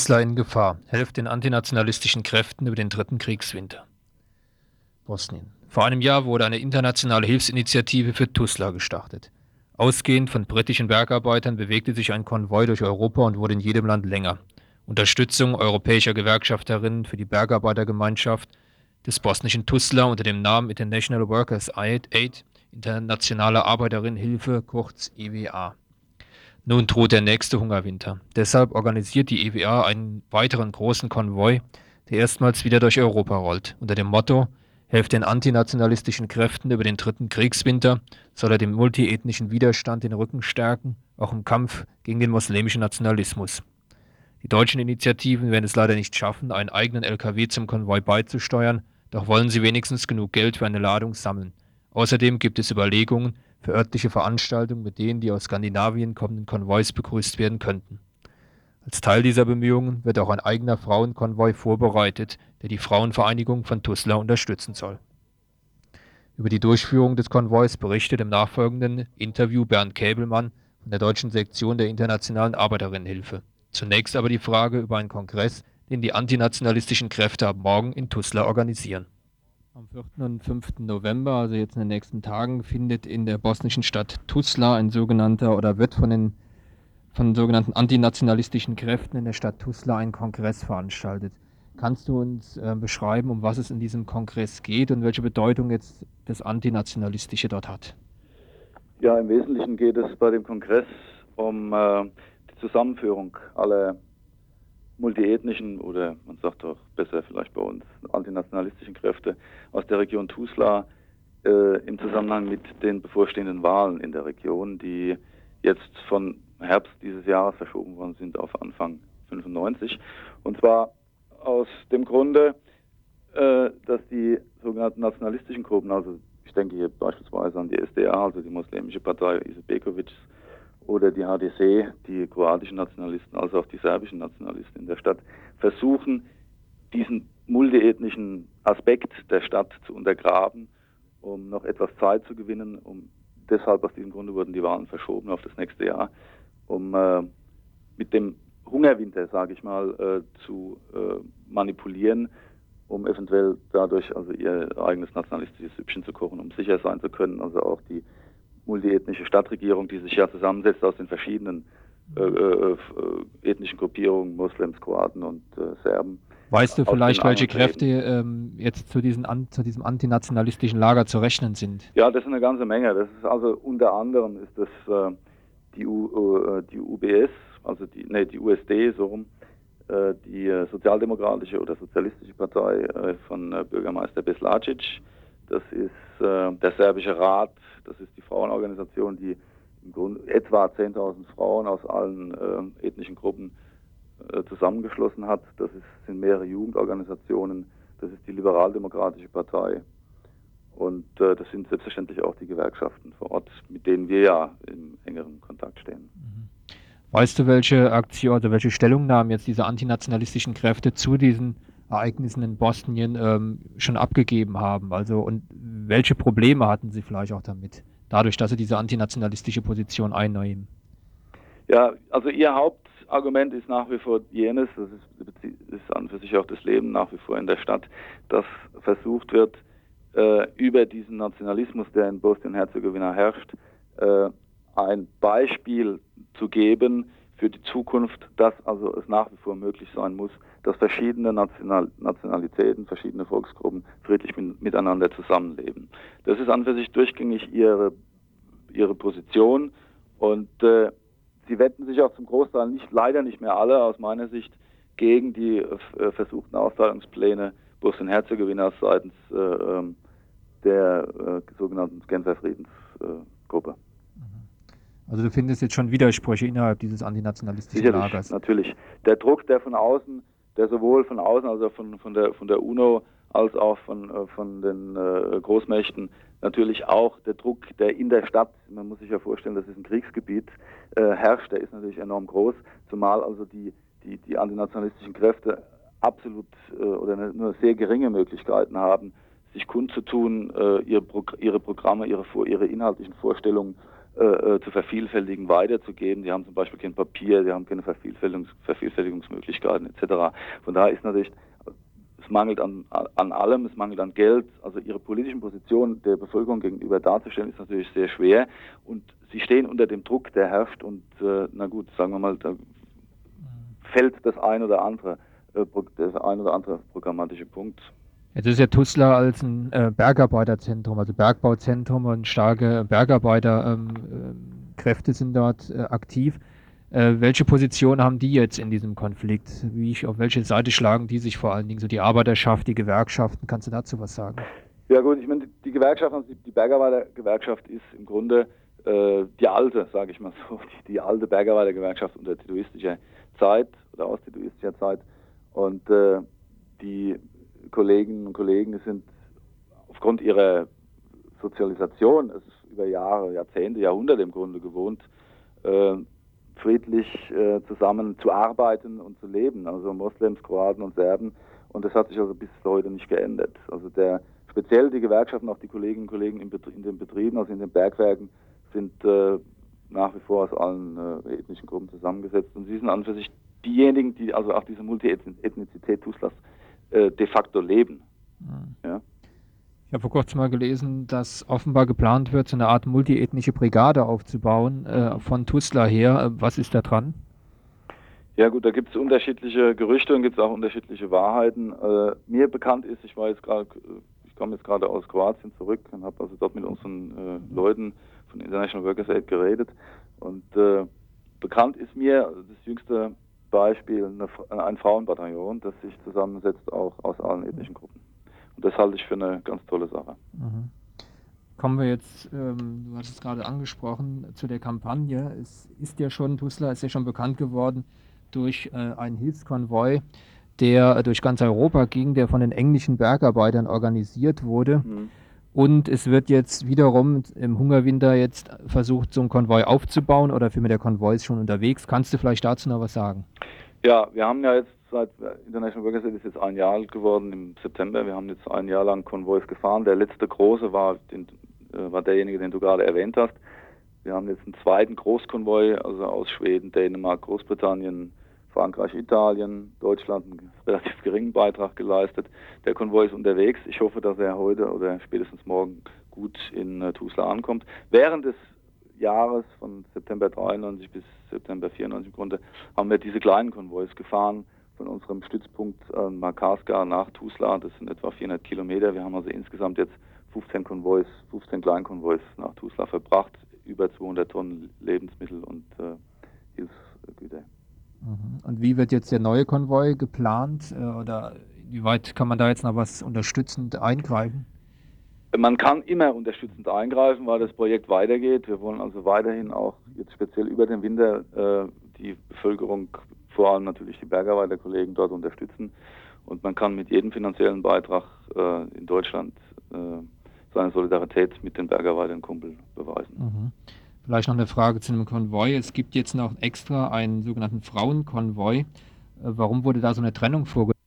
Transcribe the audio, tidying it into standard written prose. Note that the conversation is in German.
Tuzla in Gefahr. Helft den antinationalistischen Kräften über den dritten Kriegswinter. Bosnien. Vor einem Jahr wurde eine internationale Hilfsinitiative für Tuzla gestartet. Ausgehend von britischen Bergarbeitern bewegte sich ein Konvoi durch Europa und wurde in jedem Land länger. Unterstützung europäischer Gewerkschafterinnen für die Bergarbeitergemeinschaft des bosnischen Tuzla unter dem Namen International Workers Aid, Internationale Arbeiterinnenhilfe, kurz EWA. Nun droht der nächste Hungerwinter. Deshalb organisiert die EWA einen weiteren großen Konvoi, der erstmals wieder durch Europa rollt. Unter dem Motto „Helft den antinationalistischen Kräften über den dritten Kriegswinter“ soll er dem multiethnischen Widerstand den Rücken stärken, auch im Kampf gegen den muslimischen Nationalismus. Die deutschen Initiativen werden es leider nicht schaffen, einen eigenen LKW zum Konvoi beizusteuern, doch wollen sie wenigstens genug Geld für eine Ladung sammeln. Außerdem gibt es Überlegungen für örtliche Veranstaltungen, mit denen die aus Skandinavien kommenden Konvois begrüßt werden könnten. Als Teil dieser Bemühungen wird auch ein eigener Frauenkonvoi vorbereitet, der die Frauenvereinigung von Tuzla unterstützen soll. Über die Durchführung des Konvois berichtet im nachfolgenden Interview Bernd Käbelmann von der deutschen Sektion der Internationalen Arbeiterinnenhilfe. Zunächst aber die Frage über einen Kongress, den die antinationalistischen Kräfte ab morgen in Tuzla organisieren. Am 4. und 5. November, also jetzt in den nächsten Tagen, findet in der bosnischen Stadt Tuzla ein sogenannter oder wird von sogenannten antinationalistischen Kräften in der Stadt Tuzla ein Kongress veranstaltet. Kannst du uns beschreiben, um was es in diesem Kongress geht und welche Bedeutung jetzt das Antinationalistische dort hat? Ja, im Wesentlichen geht es bei dem Kongress um die Zusammenführung aller multiethnischen oder man sagt auch besser vielleicht bei uns antinationalistischen Kräfte aus der Region Tuzla im Zusammenhang mit den bevorstehenden Wahlen in der Region, die jetzt von Herbst dieses Jahres verschoben worden sind auf Anfang 95. Und zwar aus dem Grunde, dass die sogenannten nationalistischen Gruppen, also ich denke hier beispielsweise an die SDA, also die muslimische Partei Izetbegovics, oder die HDZ, die kroatischen Nationalisten, also auch die serbischen Nationalisten in der Stadt, versuchen, diesen multiethnischen Aspekt der Stadt zu untergraben, um noch etwas Zeit zu gewinnen. Deshalb aus diesem Grunde wurden die Wahlen verschoben auf das nächste Jahr, um mit dem Hungerwinter, sage ich mal, zu manipulieren, um eventuell dadurch also ihr eigenes nationalistisches Süppchen zu kochen, um sicher sein zu können, also auch die multiethnische Stadtregierung, die sich ja zusammensetzt aus den verschiedenen ethnischen Gruppierungen, Moslems, Kroaten und Serben. Weißt du vielleicht, welche Kräfte jetzt zu diesem antinationalistischen Lager zu rechnen sind? Ja, das ist eine ganze Menge. Das ist also unter anderem ist das die UBS, also die USD, so rum, die sozialdemokratische oder sozialistische Partei von Bürgermeister Beslacic. Das ist der serbische Rat, das ist die Frauenorganisation, die im Grunde etwa 10.000 Frauen aus allen ethnischen Gruppen zusammengeschlossen hat. Sind mehrere Jugendorganisationen, das ist die Liberaldemokratische Partei und das sind selbstverständlich auch die Gewerkschaften vor Ort, mit denen wir ja im engeren Kontakt stehen. Weißt du, welche Aktion oder welche Stellungnahmen jetzt diese antinationalistischen Kräfte zu diesen Ereignissen in Bosnien schon abgegeben haben? Also und welche Probleme hatten sie vielleicht auch damit, dadurch, dass sie diese antinationalistische Position einnehmen? Ja, also ihr Hauptargument ist nach wie vor jenes, das ist an für sich auch das Leben nach wie vor in der Stadt, dass versucht wird, über diesen Nationalismus, der in Bosnien-Herzegowina herrscht, ein Beispiel zu geben für die Zukunft, dass also es nach wie vor möglich sein muss, dass verschiedene Nationalitäten, verschiedene Volksgruppen friedlich miteinander zusammenleben. Das ist an für sich durchgängig ihre Position und sie wenden sich auch zum Großteil leider nicht mehr alle, aus meiner Sicht, gegen die versuchten Aufteilungspläne Bosnien-Herzegowinas seitens der sogenannten Genfer Friedensgruppe. Also du findest jetzt schon Widersprüche innerhalb dieses antinationalistischen Lagers? Natürlich. Der Druck, der sowohl von außen, also von der UNO, als auch von den Großmächten, natürlich auch der Druck, der in der Stadt, man muss sich ja vorstellen, das ist ein Kriegsgebiet, herrscht, der ist natürlich enorm groß, zumal also die antinationalistischen Kräfte absolut oder nur sehr geringe Möglichkeiten haben, sich kundzutun, ihre Programme, ihre inhaltlichen Vorstellungen zu vervielfältigen, weiterzugeben. Die haben zum Beispiel kein Papier, die haben keine Vervielfältigungsmöglichkeiten etc. Von daher ist natürlich, es mangelt an allem, es mangelt an Geld. Also ihre politischen Positionen der Bevölkerung gegenüber darzustellen, ist natürlich sehr schwer. Und sie stehen unter dem Druck, der herrscht. Und na gut, sagen wir mal, da fällt das ein oder andere programmatische Punkt. Jetzt ist ja Tuzla als ein Bergarbeiterzentrum, also Bergbauzentrum, und starke Bergarbeiterkräfte sind dort aktiv. Welche Position haben die jetzt in diesem Konflikt? Auf welche Seite schlagen die sich vor allen Dingen? So die Arbeiterschaft, die Gewerkschaften, kannst du dazu was sagen? Ja gut, ich meine, die Gewerkschaft, also die Bergarbeitergewerkschaft ist im Grunde die alte, sage ich mal so, die alte Bergarbeitergewerkschaft unter titoistischer Zeit oder aus titoistischer Zeit. Und die Kolleginnen und Kollegen sind aufgrund ihrer Sozialisation, es ist über Jahre, Jahrzehnte, Jahrhunderte im Grunde gewohnt, friedlich zusammen zu arbeiten und zu leben, also Moslems, Kroaten und Serben. Und das hat sich also bis heute nicht geändert. Also speziell die Gewerkschaften, auch die Kolleginnen und Kollegen in den Betrieben, also in den Bergwerken, sind nach wie vor aus allen ethnischen Gruppen zusammengesetzt. Und sie sind an und für sich diejenigen, die also auch diese Multiethnizität Tuzlas de facto leben. Ja. Ich habe vor kurzem mal gelesen, dass offenbar geplant wird, so eine Art multiethnische Brigade aufzubauen von Tuzla her. Was ist da dran? Ja gut, da gibt es unterschiedliche Gerüchte und gibt es auch unterschiedliche Wahrheiten. Mir bekannt ist, ich komme jetzt gerade aus Kroatien zurück und habe also dort mit unseren Leuten von International Workers Aid geredet. Und bekannt ist mir das jüngste Beispiel ein Frauenbataillon, das sich zusammensetzt auch aus allen ethnischen Gruppen. Und das halte ich für eine ganz tolle Sache. Mhm. Kommen wir jetzt, du hast es gerade angesprochen, zu der Kampagne. Tuzla ist ja schon bekannt geworden durch einen Hilfskonvoi, der durch ganz Europa ging, der von den englischen Bergarbeitern organisiert wurde. Mhm. Und es wird jetzt wiederum im Hungerwinter jetzt versucht, so einen Konvoi aufzubauen, oder vielmehr der Konvoi ist schon unterwegs. Kannst du vielleicht dazu noch was sagen? Ja, wir haben ja jetzt International Workers Aid ist jetzt 1 Jahr alt geworden im September. Wir haben jetzt 1 Jahr lang Konvois gefahren. Der letzte große war derjenige, den du gerade erwähnt hast. Wir haben jetzt einen zweiten Großkonvoi, also aus Schweden, Dänemark, Großbritannien, Frankreich, Italien, Deutschland einen relativ geringen Beitrag geleistet. Der Konvoi ist unterwegs. Ich hoffe, dass er heute oder spätestens morgen gut in Tuzla ankommt. Während des Jahres von September 93 bis September 94 im Grunde haben wir diese kleinen Konvois gefahren von unserem Stützpunkt Makarska nach Tuzla. Das sind etwa 400 Kilometer. Wir haben also insgesamt jetzt 15 Kleinkonvois nach Tuzla verbracht, über 200 Tonnen Lebensmittel und Hilfsgüter. Und wie wird jetzt der neue Konvoi geplant, oder wie weit kann man da jetzt noch was unterstützend eingreifen? Man kann immer unterstützend eingreifen, weil das Projekt weitergeht. Wir wollen also weiterhin auch jetzt speziell über den Winter die Bevölkerung, vor allem natürlich die Bergarbeiterkollegen dort unterstützen. Und man kann mit jedem finanziellen Beitrag in Deutschland seine Solidarität mit den Bergarbeitern-Kumpel beweisen. Mhm. Vielleicht noch eine Frage zu einem Konvoi. Es gibt jetzt noch extra einen sogenannten Frauenkonvoi. Warum wurde da so eine Trennung vorgenommen?